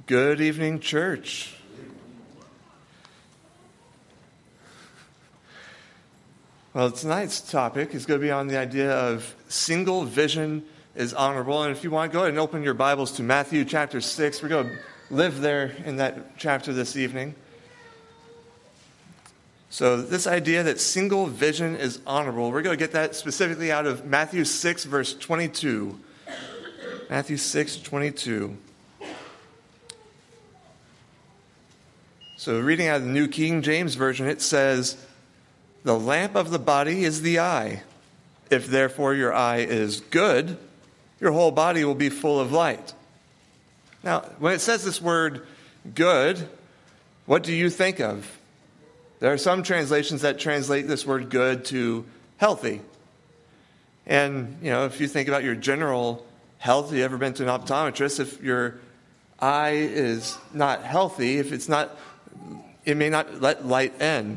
Good evening, church. Well, tonight's topic is going to be on the idea of single vision is honorable. And if you want, go ahead and open your Bibles to Matthew chapter 6. We're going to live there in that chapter this evening. So this idea that single vision is honorable, we're going to get that specifically out of Matthew 6, verse 22. Matthew 6, 22. So reading out of the New King James Version, it says, "The lamp of the body is the eye. If therefore your eye is good, your whole body will be full of light." Now, when it says this word good, what do you think of? There are some translations that translate this word good to healthy. And, if you think about your general health, have you ever been to an optometrist? If your eye is not healthy, it may not let light in.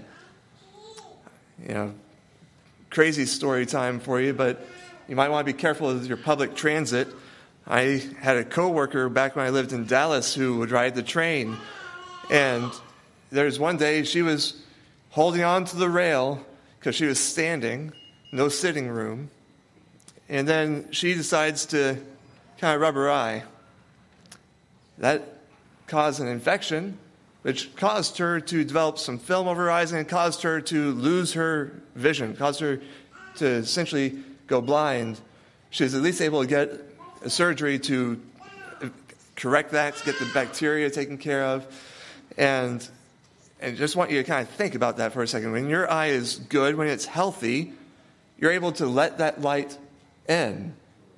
Crazy story time for you, but you might want to be careful with your public transit. I had a coworker back when I lived in Dallas who would ride the train, and there's one day she was holding on to the rail because she was standing, no sitting room, and then she decides to kind of rub her eye. That caused an infection, which caused her to develop some film over her eyes and caused her to lose her vision, caused her to essentially go blind. She was at least able to get a surgery to correct that, to get the bacteria taken care of. And just want you to kind of think about that for a second. When your eye is good, when it's healthy, you're able to let that light in.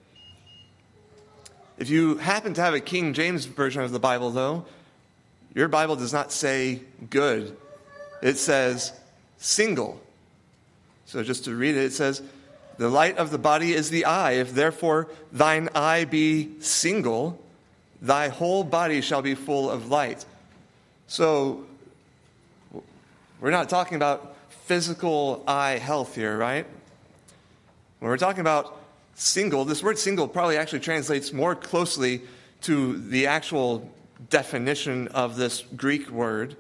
If you happen to have a King James version of the Bible, though, your Bible does not say good. It says single. So just to read it, it says, "The light of the body is the eye. If therefore thine eye be single, thy whole body shall be full of light." So we're not talking about physical eye health here, right? When we're talking about single, this word single probably actually translates more closely to the actual definition of this Greek word.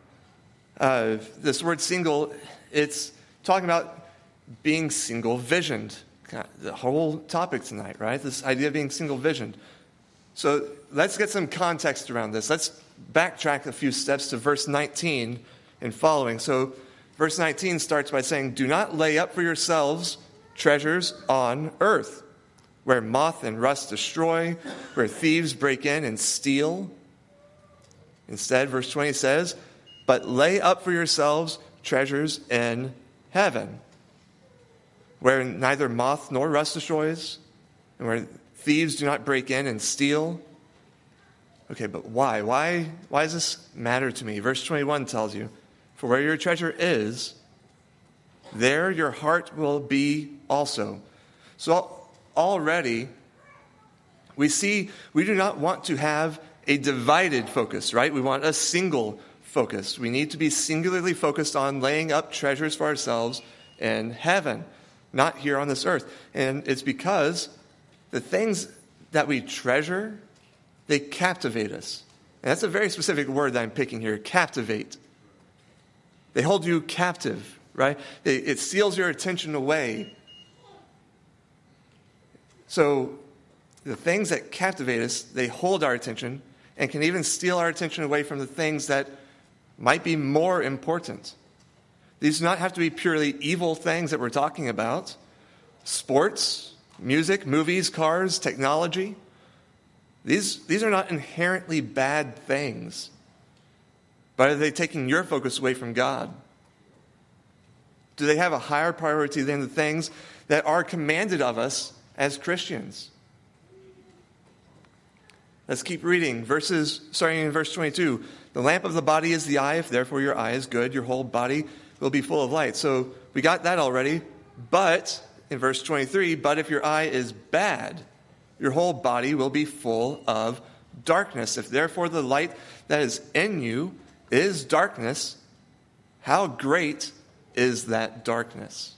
This word single, it's talking about being single-visioned. The whole topic tonight, right? This idea of being single-visioned. So let's get some context around this. Let's backtrack a few steps to verse 19 and following. So verse 19 starts by saying, "Do not lay up for yourselves treasures on earth, where moth and rust destroy, where thieves break in and steal." Instead, verse 20 says, "But lay up for yourselves treasures in heaven, where neither moth nor rust destroys, and where thieves do not break in and steal." Okay, but why? Why does this matter to me? Verse 21 tells you, "For where your treasure is, there your heart will be also." So already, we see we do not want to have a divided focus, right? We want a single focus. We need to be singularly focused on laying up treasures for ourselves in heaven, not here on this earth. And it's because the things that we treasure, they captivate us. And that's a very specific word that I'm picking here, captivate. They hold you captive, right? It steals your attention away. So the things that captivate us, they hold our attention and can even steal our attention away from the things that might be more important. These do not have to be purely evil things that we're talking about. Sports, music, movies, cars, technology. These are not inherently bad things. But are they taking your focus away from God? Do they have a higher priority than the things that are commanded of us as Christians? Let's keep reading. Starting in verse 22. "The lamp of the body is the eye. If therefore your eye is good, your whole body will be full of light." So we got that already. But, in verse 23, "But if your eye is bad, your whole body will be full of darkness. If therefore the light that is in you is darkness, how great is that darkness?"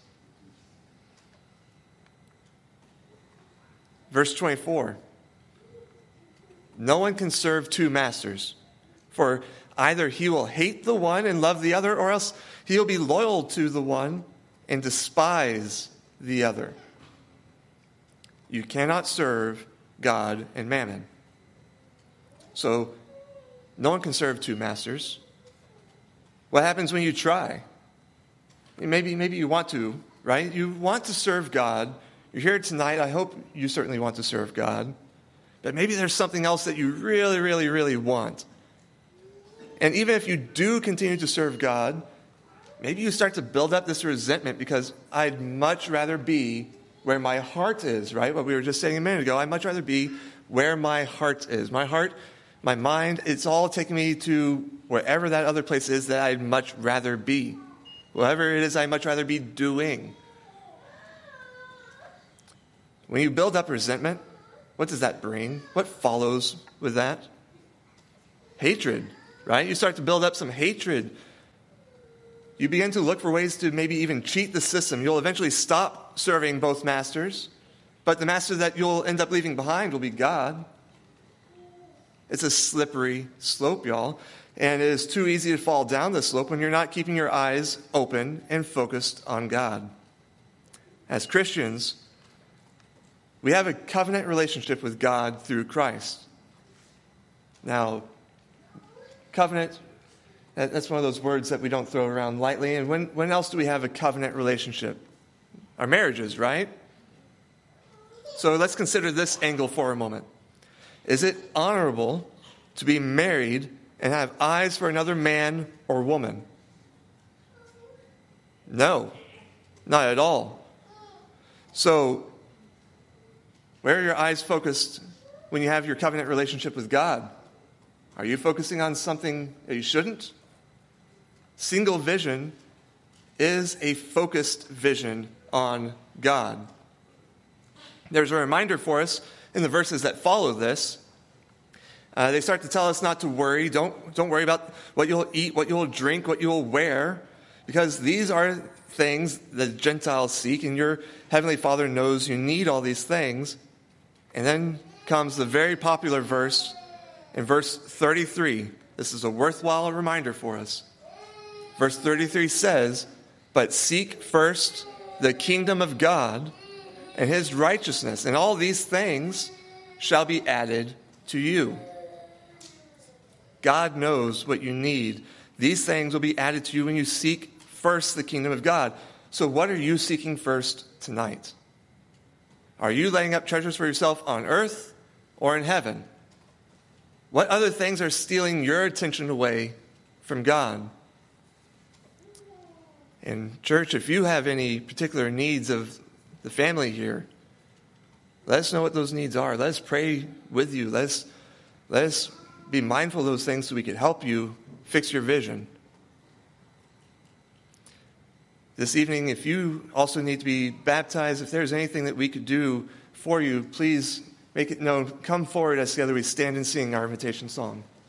Verse 24. no one can serve two masters. For either he will hate the one and love the other, or else he will be loyal to the one and despise the other. You cannot serve God and mammon. So, no one can serve two masters. What happens when you try? Maybe you want to, right? You want to serve God. You're here tonight. I hope you certainly want to serve God. But maybe there's something else that you really, really, really want. And even if you do continue to serve God, maybe you start to build up this resentment because I'd much rather be where my heart is, right? What we were just saying a minute ago. I'd much rather be where my heart is. My heart, my mind, it's all taking me to wherever that other place is that I'd much rather be. Whatever it is I'd much rather be doing. When you build up resentment, what does that bring? What follows with that? Hatred, right? You start to build up some hatred. You begin to look for ways to maybe even cheat the system. You'll eventually stop serving both masters, but the master that you'll end up leaving behind will be God. It's a slippery slope, y'all. And it is too easy to fall down the slope when you're not keeping your eyes open and focused on God. As Christians, we have a covenant relationship with God through Christ. Now, covenant, that's one of those words that we don't throw around lightly. And when else do we have a covenant relationship? Our marriages, right? So let's consider this angle for a moment. Is it honorable to be married and have eyes for another man or woman? No, not at all. So, where are your eyes focused when you have your covenant relationship with God? Are you focusing on something that you shouldn't? Single vision is a focused vision on God. There's a reminder for us in the verses that follow this. They start to tell us not to worry. Don't worry about what you'll eat, what you'll drink, what you'll wear, because these are things that Gentiles seek, and your Heavenly Father knows you need all these things. And then comes the very popular verse in verse 33. This is a worthwhile reminder for us. Verse 33 says, "But seek first the kingdom of God and his righteousness, and all these things shall be added to you." God knows what you need. These things will be added to you when you seek first the kingdom of God. So what are you seeking first tonight? Are you laying up treasures for yourself on earth or in heaven? What other things are stealing your attention away from God? And church, if you have any particular needs of the family here, let us know what those needs are. Let us pray with you. Let us be mindful of those things so we can help you fix your vision. This evening, if you also need to be baptized, if there's anything that we could do for you, please make it known. Come forward as together we stand and sing our invitation song.